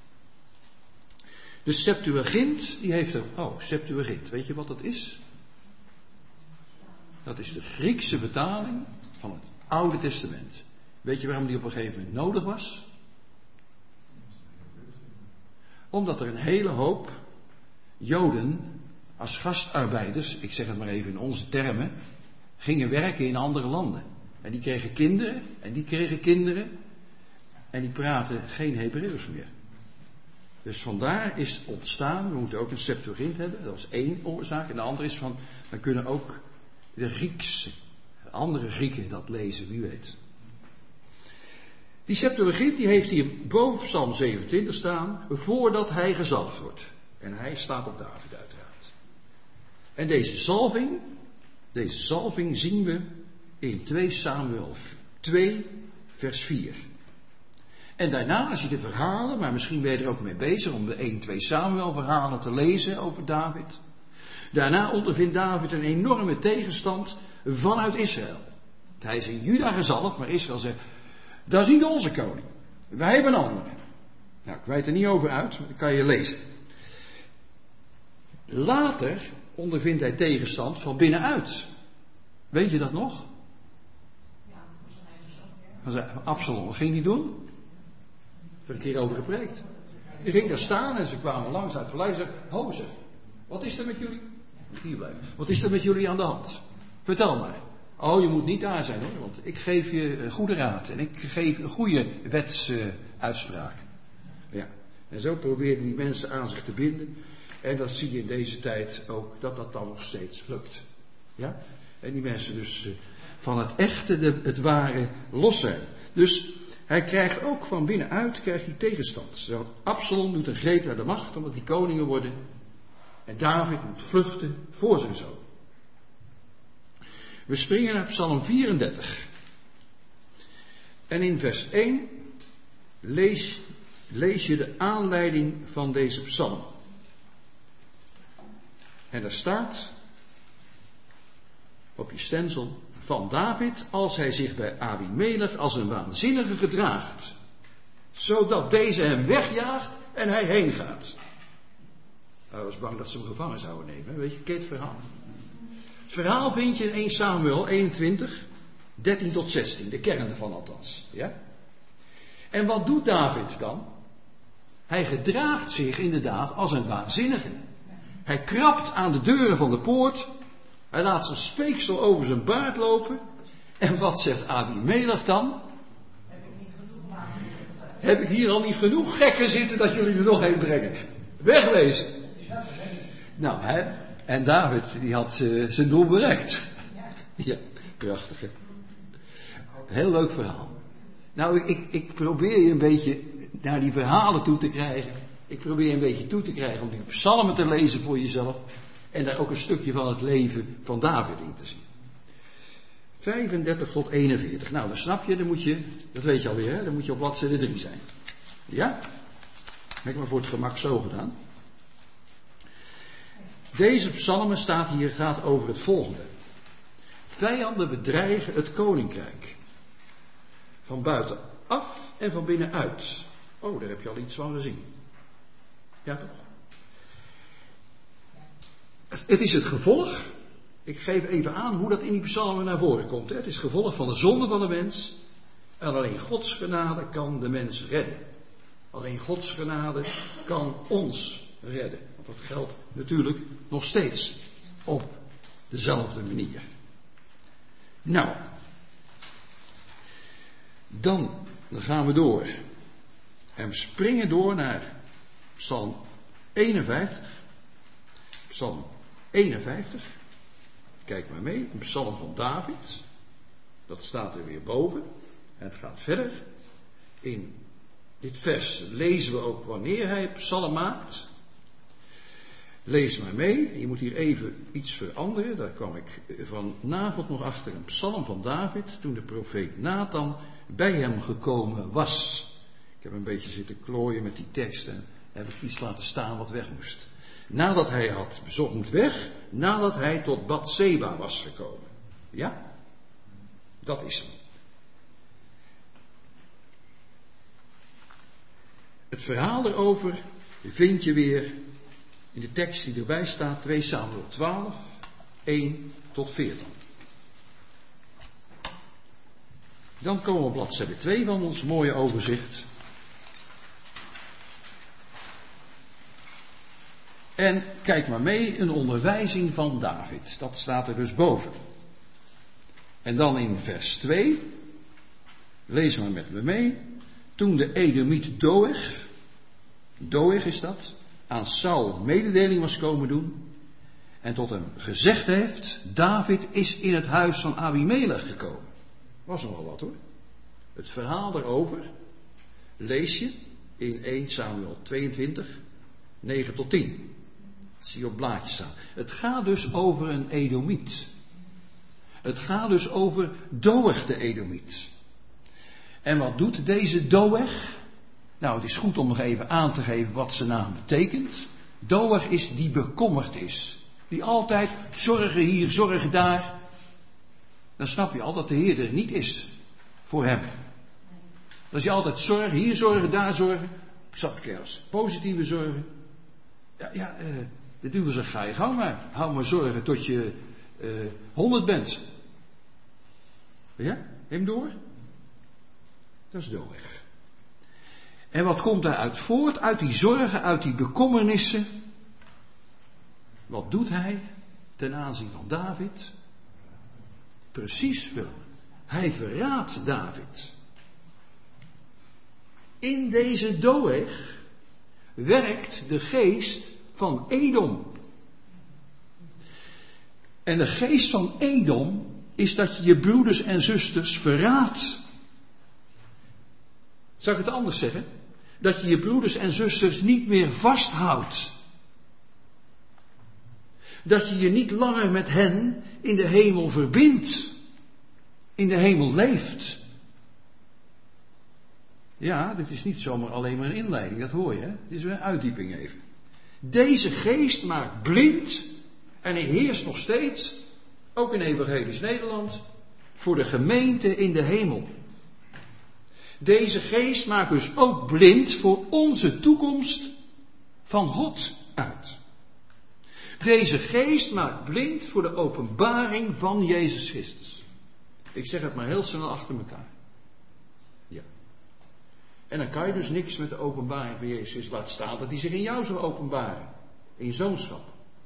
De Septuagint, die heeft er... Oh, Septuagint, weet je wat dat is? Dat is de Griekse vertaling van het Oude Testament. Weet je waarom die op een gegeven moment nodig was? Omdat er een hele hoop Joden als gastarbeiders, ik zeg het maar even in onze termen, gingen werken in andere landen. En die kregen kinderen, en die kregen kinderen, en die praten geen Hebreeuws meer. Dus vandaar is het ontstaan, we moeten ook een Septuagint hebben, dat was één oorzaak. En de andere is van, dan kunnen ook de andere Grieken dat lezen, wie weet. Die Septuagint die heeft hier boven Psalm 27 staan, voordat hij gezalfd wordt. En hij staat op David uiteraard. En deze zalving zien we in 2 Samuel 2 vers 4. En daarna, als je de verhalen, maar misschien ben je er ook mee bezig om de 1-2 Samuel verhalen te lezen over David. Daarna ondervindt David een enorme tegenstand vanuit Israël. Hij is in Juda gezalfd, maar Israël zegt, dat is niet onze koning. Wij hebben een andere. Nou, ik wijd er niet over uit, maar dat kan je lezen. Later ondervindt hij tegenstand van binnenuit. Weet je dat nog? Absalom, wat ging die doen? Ik heb er een keer over gepreekt. Die ging daar staan en ze kwamen langs uit het paleis en zeiden, ho zeg, wat is er met jullie? Hier blijven. Wat is er met jullie aan de hand? Vertel maar. Oh, je moet niet daar zijn hoor, want ik geef je goede raad en ik geef een goede wetsuitspraken. Ja, en zo probeerden die mensen aan zich te binden. En dat zie je in deze tijd ook, dat dat dan nog steeds lukt. Ja? En die mensen dus van het echte, het ware los zijn. Dus hij krijgt ook van binnenuit tegenstand. Absalom doet een greep naar de macht, omdat die koningen worden. En David moet vluchten voor zijn zoon. We springen naar Psalm 34. En in vers 1 lees je de aanleiding van deze psalm. En daar staat op je stencil: van David, als hij zich bij Abimelech als een waanzinnige gedraagt, zodat deze hem wegjaagt en hij heen gaat. Hij was bang dat ze hem gevangen zouden nemen. Weet je, ken je het verhaal? Het verhaal vind je in 1 Samuel 21, 13 tot 16. De kern ervan althans. Ja? En wat doet David dan? Hij gedraagt zich inderdaad als een waanzinnige. Hij krabt aan de deuren van de poort. Hij laat zijn speeksel over zijn baard lopen. En wat zegt Abimelech dan? Heb ik hier al niet genoeg gekken zitten dat jullie er nog een brengen? Wegwezen. Nou, en David die had zijn doel bereikt. Ja, prachtig hè. Heel leuk verhaal. Nou, ik probeer je een beetje naar die verhalen toe te krijgen. Ik probeer je een beetje toe te krijgen om die psalmen te lezen voor jezelf. En daar ook een stukje van het leven van David in te zien. 35 tot 41. Nou, dan snap je, dan moet je, dat weet je alweer, hè? Dan moet je op bladzijde 3 zijn. Ja? Heb ik maar voor het gemak zo gedaan. Deze psalmen gaat over het volgende. Vijanden bedreigen het koninkrijk. Van buitenaf en van binnenuit. Oh, daar heb je al iets van gezien. Ja, toch? Het is het gevolg. Ik geef even aan hoe dat in die psalmen naar voren komt. Het is het gevolg van de zonde van de mens. En alleen Gods genade kan de mens redden. Alleen Gods genade kan ons redden. Want dat geldt natuurlijk nog steeds op dezelfde manier. Nou, dan gaan we door. En we springen door naar Psalm 51. Psalm 51. Kijk maar mee, een psalm van David. Dat staat er weer boven. En het gaat verder. In dit vers lezen we ook wanneer hij het psalm maakt. Lees maar mee. Je moet hier even iets veranderen. Daar kwam ik vanavond nog achter. Een psalm van David. Toen de profeet Nathan bij hem gekomen was. Ik heb een beetje zitten klooien met die tekst. En heb ik iets laten staan wat weg moest. Nadat hij had bezocht moet weg. Nadat hij tot Batseba was gekomen. Ja? Dat is hem. Het verhaal erover vind je weer in de tekst die erbij staat. 2 Samuel 12, 1 tot 14. Dan komen we op bladzijde 2 van ons mooie overzicht. En kijk maar mee, een onderwijzing van David. Dat staat er dus boven. En dan in vers 2. Lees maar met me mee. Toen de Edomiet Doeg is dat, aan Saul mededeling was komen doen. En tot hem gezegd heeft, David is in het huis van Abimelech gekomen. Was nogal wat hoor. Het verhaal daarover lees je in 1 Samuel 22, 9 tot 10. Dat zie je op blaadjes staan. Het gaat dus over een Edomiet. Het gaat dus over Doeg de Edomiet. En wat doet deze Doeg? Nou, het is goed om nog even aan te geven wat zijn naam betekent. Doeg is die bekommerd is. Die altijd zorgen hier, zorgen daar. Dan snap je al dat de Heer er niet is voor hem. Dat je altijd zorgen, hier zorgen, daar zorgen. Ik zag het als positieve zorgen. De duivel zegt, ga je gang maar. Hou maar zorgen tot je 100 bent. Ja, hem door. Dat is Doeg. En wat komt daaruit voort? Uit die zorgen, uit die bekommernissen. Wat doet hij ten aanzien van David? Precies wel. Hij verraadt David. In deze Doeg werkt de geest van Edom. En de geest van Edom is dat je je broeders en zusters verraadt. Zal ik het anders zeggen? Dat je je broeders en zusters niet meer vasthoudt. Dat je je niet langer met hen in de hemel verbindt. In de hemel leeft. Ja, dit is niet zomaar alleen maar een inleiding, dat hoor je. Hè? Dit is een uitdieping even. Deze geest maakt blind en hij heerst nog steeds, ook in Evangelisch Nederland, voor de gemeente in de hemel. Deze geest maakt dus ook blind voor onze toekomst van God uit. Deze geest maakt blind voor de openbaring van Jezus Christus. Ik zeg het maar heel snel achter elkaar. Ja. En dan kan je dus niks met de openbaring van Jezus Christus laten staan, dat hij zich in jou zal openbaren. In zoonschap.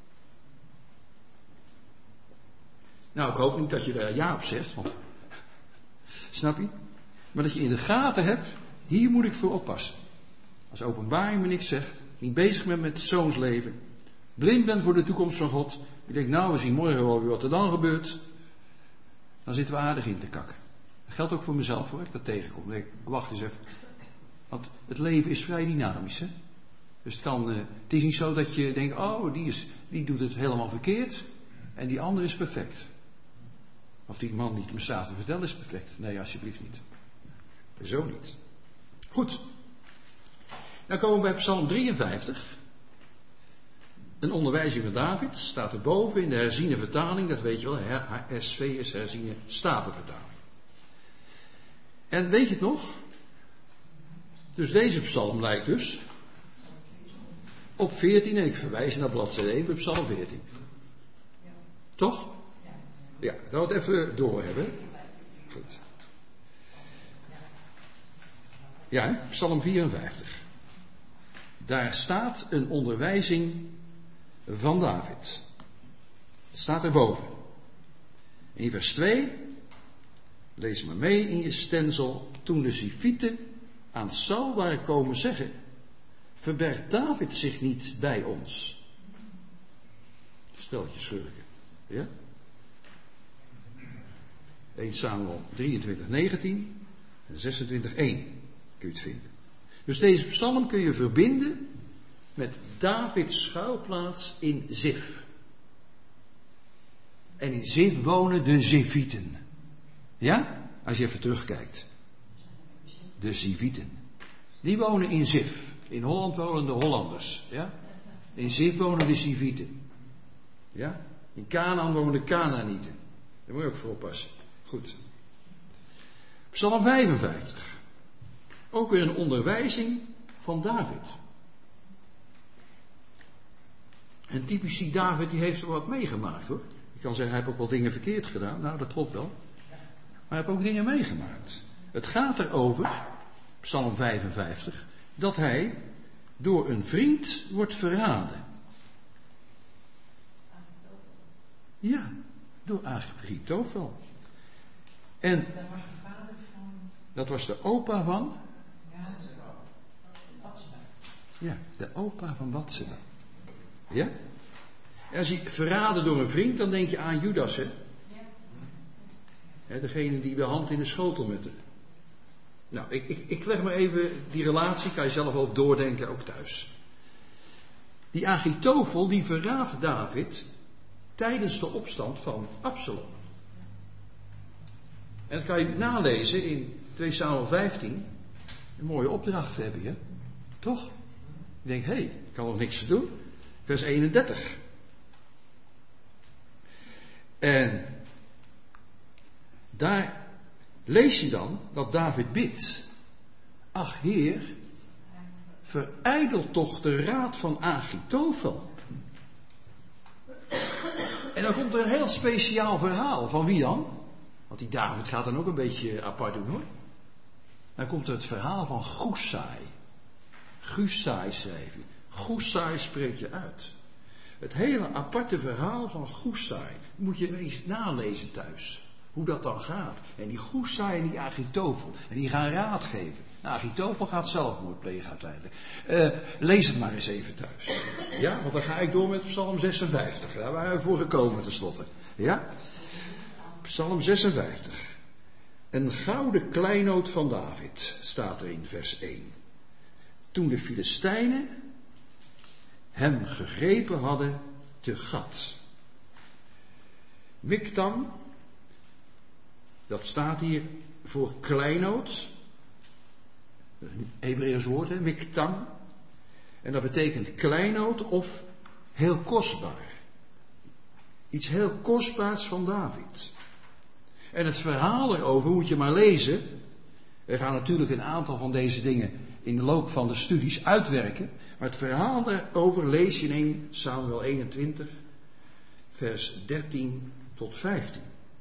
Nou, ik hoop niet dat je daar ja op zegt, want, snap je? Maar dat je in de gaten hebt, hier moet ik voor oppassen. Als openbaring me niks zegt, niet bezig bent met het zoonsleven, blind bent voor de toekomst van God, ik denk, nou, we zien morgen wel weer wat er dan gebeurt, dan zitten we aardig in te kakken. Dat geldt ook voor mezelf, hoor, ik dat tegenkom. Nee, wacht eens even. Want het leven is vrij dynamisch, hè. Dus het is niet zo dat je denkt, oh, die doet het helemaal verkeerd en die andere is perfect. Of die man die het me staat te vertellen is perfect. Nee, alsjeblieft niet. Zo niet. Goed. Dan komen we bij Psalm 53. Een onderwijzing van David. Staat erboven in de herziene vertaling. Dat weet je wel. HSV is herziene statenvertaling. En weet je het nog? Dus deze psalm lijkt dus op 14. En ik verwijs naar bladzijde 1 bij Psalm 14. Toch? Ja, gaan we het even door hebben. Goed. Ja, Psalm 54. Daar staat een onderwijzing van David. Het staat erboven. In vers 2, lees maar mee in je stencil. Toen de Zifieten aan Saul waren komen zeggen, verbergt David zich niet bij ons? Stel je schurken. Ja? 1 Samuel 23, 19 en 26, 1 kun je het vinden. Dus deze psalm kun je verbinden met Davids schuilplaats in Zif. En in Zif wonen de Zifieten. Ja? Als je even terugkijkt. De Zifieten. Die wonen in Zif. In Holland wonen de Hollanders. Ja? In Zif wonen de Zifieten. Ja? In Canaan wonen de Canaanieten. Daar moet je ook voor oppassen. Goed. Psalm 55. Ook weer een onderwijzing van David. En typisch die David, die heeft er wat meegemaakt, hoor. Je kan zeggen, hij heeft ook wel dingen verkeerd gedaan. Nou, dat klopt wel. Maar hij heeft ook dingen meegemaakt. Het gaat erover, Psalm 55, dat hij door een vriend wordt verraden. Ja, door Achitofel. En dat was de opa van? Ja, de opa van Batseba. Ja? En als hij verraden door een vriend, dan denk je aan Judas, hè? Ja, degene die de hand in de schotel met de. Nou, ik leg maar even die relatie, kan je zelf ook doordenken, ook thuis. Die Achitofel, die verraadt David tijdens de opstand van Absalom. En dat kan je nalezen in 2 Samuel 15. Een mooie opdracht heb je, toch? Je denkt, hé, ik kan nog niks te doen. Vers 31. En daar lees je dan dat David bidt. Ach Heer, verijdel toch de raad van Achitofel. En dan komt er een heel speciaal verhaal. Van wie dan? Want die David gaat dan ook een beetje apart doen, hoor. Dan komt er het verhaal van Goesai. Goesai schreef hij. Goesai spreek je uit. Het hele aparte verhaal van Goesai. Moet je eens nalezen thuis. Hoe dat dan gaat. En die Goesai en die Achitofel. En die gaan raad geven. Nou, Achitofel gaat zelfmoord plegen uiteindelijk. Lees het maar eens even thuis. Ja, want dan ga ik door met Psalm 56. Daar waren we voor gekomen tenslotte. Ja? Psalm 56. Een gouden kleinood van David staat er in vers 1. Toen de Filistijnen hem gegrepen hadden te Gat. Miktam, dat staat hier voor kleinood. Een Hebreeuws woord, hè, miktam. En dat betekent kleinood of heel kostbaar. Iets heel kostbaars van David. En het verhaal erover moet je maar lezen. We gaan natuurlijk een aantal van deze dingen in de loop van de studies uitwerken. Maar het verhaal erover lees je in 1 Samuel 21, vers 13 tot 15.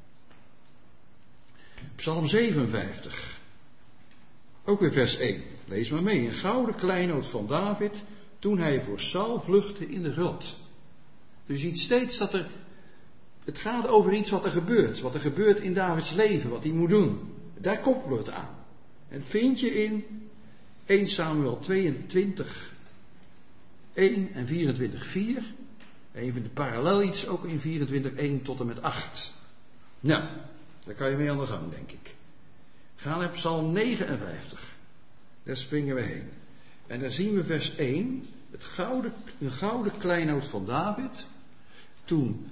Psalm 57. Ook weer vers 1. Lees maar mee. Een gouden kleinood van David toen hij voor Saul vluchtte in de grot. Dus je ziet steeds dat het gaat over iets wat er gebeurt. Wat er gebeurt in Davids leven. Wat hij moet doen. Daar koppelen we het aan. En vind je in 1 Samuel 22, 1 en 24, 4. Even de parallel iets ook in 24, 1 tot en met 8. Nou, daar kan je mee aan de gang, denk ik. Ga naar Psalm 59. Daar springen we heen. En daar zien we vers 1. Een gouden kleinood van David. Toen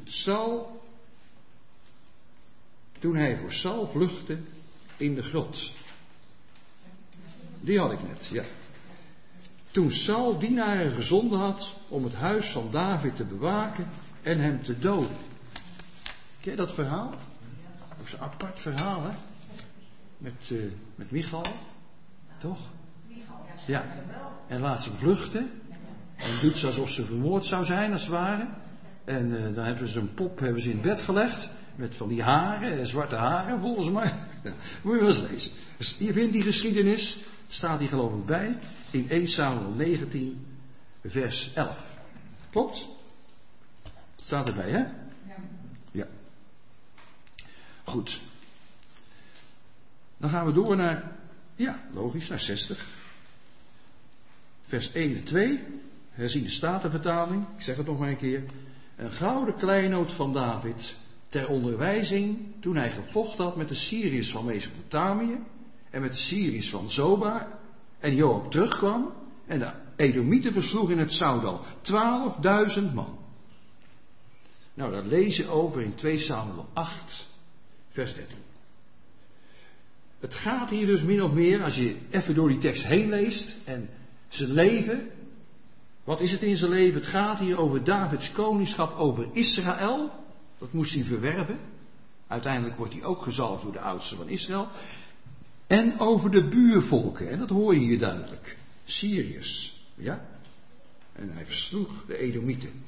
hij voor Saul vluchtte in de grot. Die had ik net, ja. Toen Saul dienaren gezonden had om het huis van David te bewaken en hem te doden. Ken je dat verhaal? Dat is een apart verhaal, hè? Met Michal, toch? Ja. En laat ze vluchten. En doet ze alsof ze vermoord zou zijn, als het ware. En dan hebben ze een pop in het bed gelegd. Met van die haren, zwarte haren volgens mij. Ja, moet je wel eens lezen. Dus je vindt die geschiedenis. Het staat hier geloof ik bij. In 1 Samuel 19, vers 11. Klopt? Het staat erbij, hè? Ja. Goed. Dan gaan we door naar, ja, logisch, naar 60. Vers 1 en 2. Herziene Statenvertaling. Ik zeg het nog maar een keer. Een gouden kleinood van David ter onderwijzing toen hij gevochten had met de Syriërs van Mesopotamië en met de Syriërs van Zoba en Joab terugkwam en de Edomieten versloeg in het Zoudal 12.000 man. Nou, daar lees je over in 2 Samuel 8, vers 13. Het gaat hier dus min of meer, als je even door die tekst heen leest en zijn leven. Wat is het in zijn leven? Het gaat hier over Davids koningschap over Israël. Dat moest hij verwerven. Uiteindelijk wordt hij ook gezalfd door de oudsten van Israël. En over de buurvolken. En dat hoor je hier duidelijk. Syriërs. Ja. En hij versloeg de Edomieten.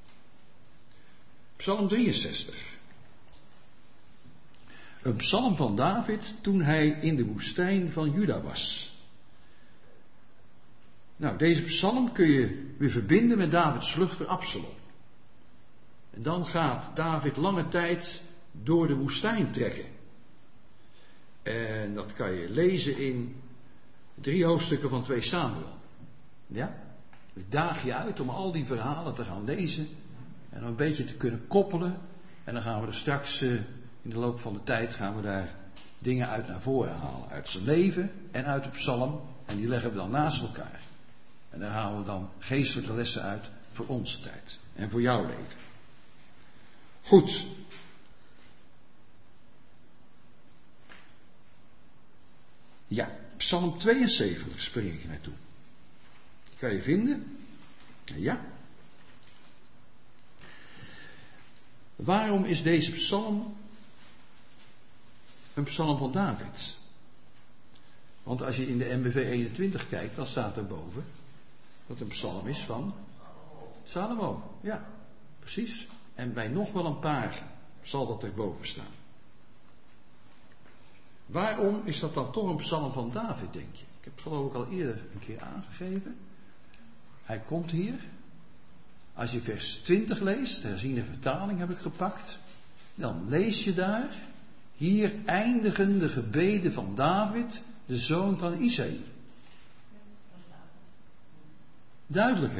Psalm 63. Een psalm van David toen hij in de woestijn van Juda was. Nou, deze psalm kun je weer verbinden met Davids vlucht voor Absalom. En dan gaat David lange tijd door de woestijn trekken. En dat kan je lezen in 3 hoofdstukken van 2 Samuel. Ja? Ik daag je uit om al die verhalen te gaan lezen. En dan een beetje te kunnen koppelen. En dan gaan we er straks in de loop van de tijd gaan we daar dingen uit naar voren halen. Uit zijn leven en uit de psalm. En die leggen we dan naast elkaar. En daar halen we dan geestelijke lessen uit voor onze tijd. En voor jouw leven. Goed. Ja, Psalm 72 spring ik naartoe. Die kan je vinden. Ja. Waarom is deze psalm een psalm van David? Want als je in de MBV 21 kijkt, dan staat er boven dat het een psalm is van Salomo. Ja, precies. En bij nog wel een paar zal dat erboven staan. Waarom is dat dan toch een psalm van David, denk je? Ik heb het geloof ik al eerder een keer aangegeven. Hij komt hier. Als je vers 20 leest, de herziene vertaling heb ik gepakt. Dan lees je daar. Hier eindigen de gebeden van David de zoon van Isaïe. Duidelijk, hè?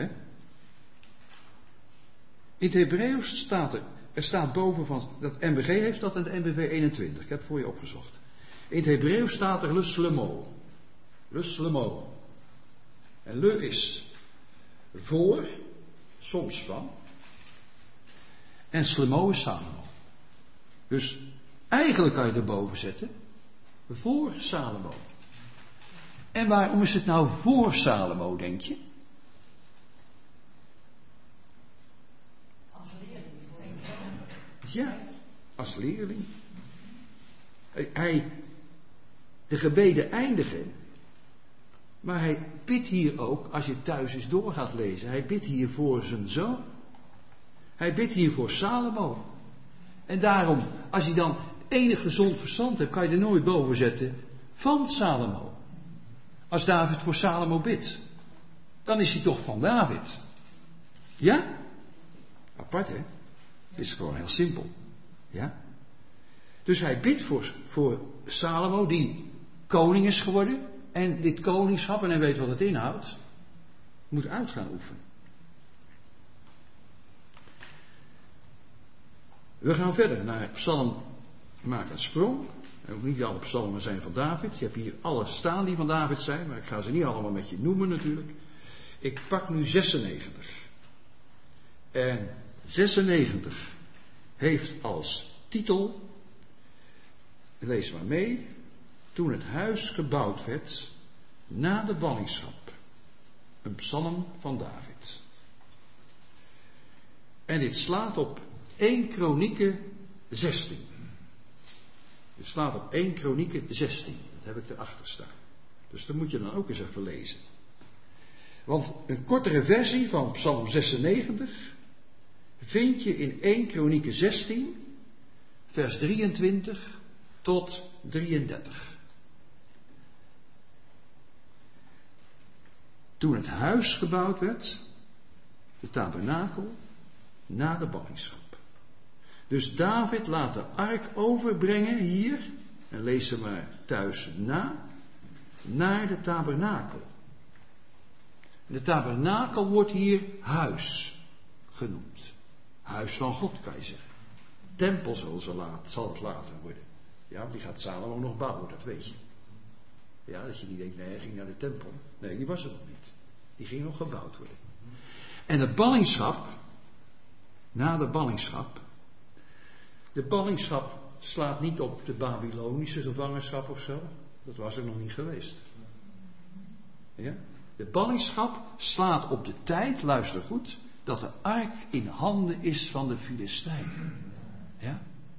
In het Hebreeuws staat er staat boven van, dat NBG heeft dat en de NBV 21. Ik heb het voor je opgezocht. In het Hebreeuws staat er le slemo. Le slemo. En le is voor, soms van. En slemo is Salomo. Dus eigenlijk kan je erboven zetten, voor Salomo. En waarom is het nou voor Salomo, denk je?
Als leerling.
Ja, als leerling. De gebeden eindigen. Maar hij bidt hier ook, als je thuis eens door gaat lezen, hij bidt hier voor zijn zoon. Hij bidt hier voor Salomo. En daarom, als je dan enig gezond verstand hebt, kan je er nooit boven zetten van Salomo. Als David voor Salomo bidt, dan is hij toch van David. Ja? Apart, hè? Het is gewoon heel simpel. Ja? Dus hij bidt voor Salomo, die koning is geworden. En dit koningschap, en hij weet wat het inhoudt, moet uit gaan oefenen. We gaan verder naar Psalm, maak een sprong. Ook niet alle psalmen zijn van David. Je hebt hier alle staan die van David zijn, maar ik ga ze niet allemaal met je noemen natuurlijk. Ik pak nu 96. En 96 heeft als titel, lees maar mee, toen het huis gebouwd werd na de ballingschap. Een psalm van David. En dit slaat op 1 Kronieken 16. Dit slaat op 1 Kronieken 16. Dat heb ik erachter staan. Dus dat moet je dan ook eens even lezen. Want een kortere versie van Psalm 96 vind je in 1 Kronieken 16, vers 23 tot 33. Toen het huis gebouwd werd, de tabernakel, na de ballingschap. Dus David laat de ark overbrengen hier, en lees ze maar thuis na, naar de tabernakel. De tabernakel wordt hier huis genoemd. Huis van God, kan je zeggen. Tempel zal het later worden. Ja, die gaat Salomo nog bouwen, dat weet je. Ja, dat je niet denkt, nee, hij ging naar de tempel. Nee, die was er nog niet. Die ging nog gebouwd worden. En de ballingschap, na de ballingschap. De ballingschap slaat niet op de Babylonische gevangenschap of zo. Dat was er nog niet geweest. Ja? De ballingschap slaat op de tijd, luister goed, dat de ark in handen is van de Filistijnen. Ja?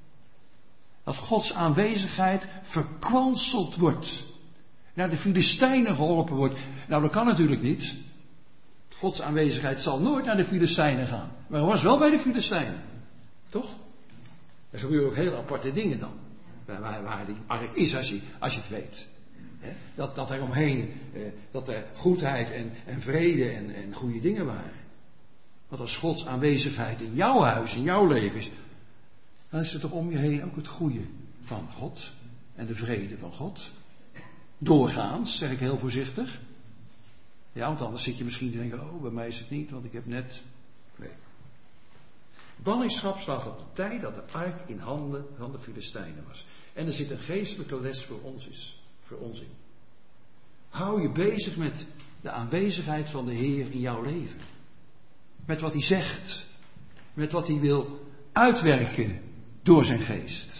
Dat Gods aanwezigheid verkwanseld wordt. Naar de Filistijnen geholpen wordt. Nou, dat kan natuurlijk niet. Gods aanwezigheid zal nooit naar de Filistijnen gaan. Maar hij was wel bij de Filistijnen. Toch? Er gebeuren ook heel aparte dingen dan. Waar die ark is, als je het weet. Dat er omheen, dat er goedheid en vrede en goede dingen waren. Want als Gods aanwezigheid in jouw huis, in jouw leven is, dan is er toch om je heen ook het goede van God. En de vrede van God. Doorgaans, zeg ik heel voorzichtig. Ja, want anders zit je misschien te denken, oh, bij mij is het niet, want ik heb net... Nee. Ballingschap slaat op de tijd dat de ark in handen van de Filistijnen was. En er zit een geestelijke les voor ons in. Hou je bezig met de aanwezigheid van de Heer in jouw leven. Met wat hij zegt. Met wat hij wil uitwerken door zijn geest.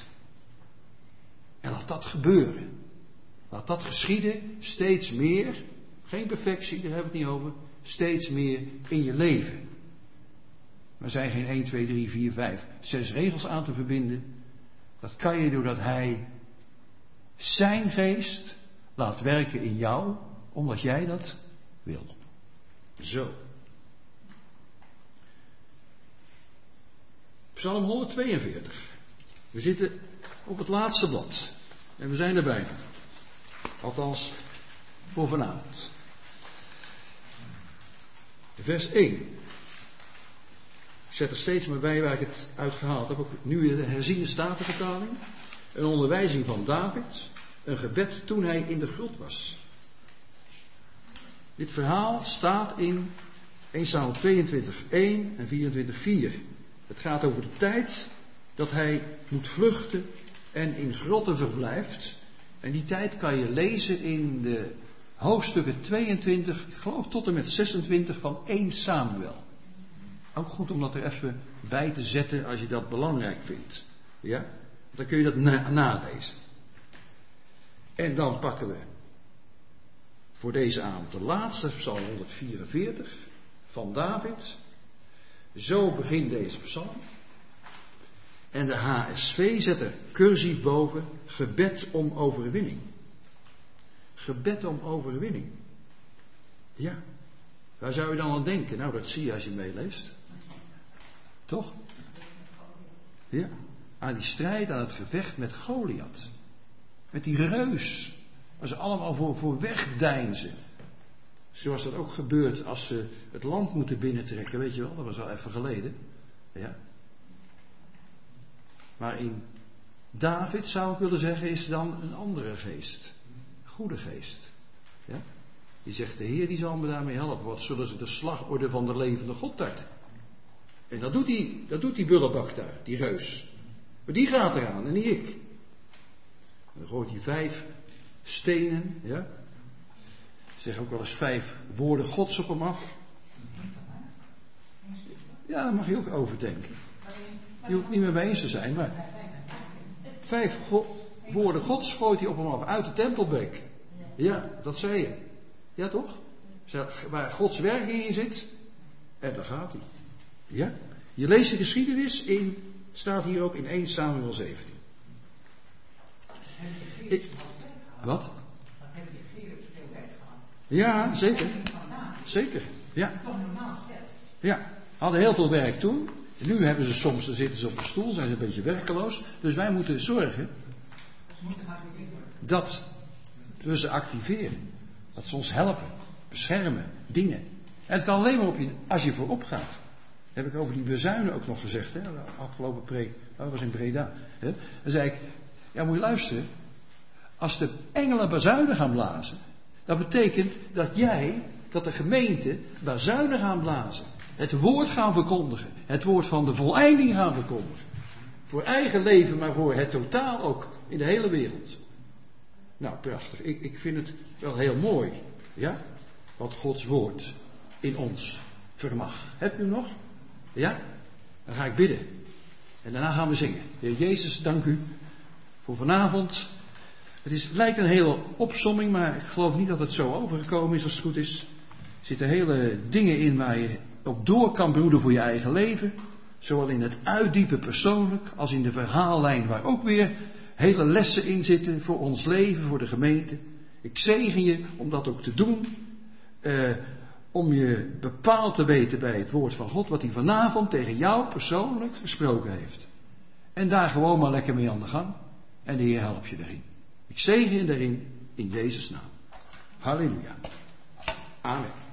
En laat dat gebeuren. Laat dat geschieden steeds meer. Geen perfectie, daar hebben we het niet over. Steeds meer in je leven. Er zijn geen 1, 2, 3, 4, 5, 6 regels aan te verbinden. Dat kan je doordat hij zijn geest laat werken in jou, omdat jij dat wil. Zo. Psalm 142. We zitten op het laatste blad. En we zijn er bijna. Althans, voor vanavond. Vers 1. Ik zet er steeds maar bij waar ik het uitgehaald heb. Ook nu in de herziene statenvertaling. Een onderwijzing van David. Een gebed toen hij in de grot was. Dit verhaal staat in 1 Samuel 22:1 en 24:4. Het gaat over de tijd dat hij moet vluchten en in grotten verblijft. En die tijd kan je lezen in de hoofdstukken 22, ik geloof tot en met 26 van 1 Samuel. Ook goed om dat er even bij te zetten als je dat belangrijk vindt. Ja? Dan kun je dat nalezen. En dan pakken we voor deze avond de laatste, Psalm 144 van David. Zo begint deze psalm. En de HSV zet er cursief boven, gebed om overwinning. Gebed om overwinning. Ja, waar zou je dan aan denken? Nou, dat zie je als je meeleest. Toch? Ja, aan die strijd, aan het gevecht met Goliath. Met die reus. Waar ze allemaal voor wegdeinzen. Zoals dat ook gebeurt als ze het land moeten binnentrekken. Weet je wel, dat was al even geleden. Ja. Maar in David zou ik willen zeggen is dan een andere geest. Goede geest. Ja? Die zegt de Heer die zal me daarmee helpen. Wat zullen ze de slagorde van de levende God tarten? En dat doet die bullebak daar, die reus. Maar die gaat eraan en niet ik. En dan gooit hij 5 stenen. Ja? Zeg ook wel eens 5 woorden Gods op hem af. Ja, daar mag je ook overdenken. Je hoeft niet meer mee eens te zijn, maar 5 woorden Gods gooit hij op hem af uit de tempelbek. Ja, dat zei je. Ja, toch? Waar Gods werk in zit, en daar gaat hij. Ja? Je leest de geschiedenis staat hier ook in 1 Samuel 17. Wat? Ja, zeker. Zeker, ja. Ja, hadden heel veel werk toen. Nu hebben ze soms, dan zitten ze op een stoel, zijn ze een beetje werkeloos. Dus wij moeten zorgen dat we ze activeren. Dat ze ons helpen, beschermen, dienen. En het kan alleen maar als je voorop gaat. Heb ik over die bezuinen ook nog gezegd, hè? De afgelopen preek. Dat was in Breda. Hè? Dan zei ik, ja moet je luisteren. Als de engelen bazuinen gaan blazen, dat betekent dat de gemeente bazuinen gaan blazen. Het woord gaan verkondigen. Het woord van de voleinding gaan verkondigen. Voor eigen leven, maar voor het totaal ook. In de hele wereld. Nou, prachtig. Ik vind het wel heel mooi. Ja? Wat Gods woord in ons vermag. Heb je hem nog? Ja? Dan ga ik bidden. En daarna gaan we zingen. Heer Jezus, dank u voor vanavond. Het lijkt een hele opsomming, maar ik geloof niet dat het zo overgekomen is als het goed is. Er zitten hele dingen in waar je ook door kan broeden voor je eigen leven. Zowel in het uitdiepen persoonlijk als in de verhaallijn waar ook weer hele lessen in zitten voor ons leven, voor de gemeente. Ik zegen je om dat ook te doen. Om je bepaald te weten bij het woord van God wat hij vanavond tegen jou persoonlijk gesproken heeft. En daar gewoon maar lekker mee aan de gang. En de Heer helpt je daarin. Ik zegen je daarin in Jezus' naam. Halleluja. Amen.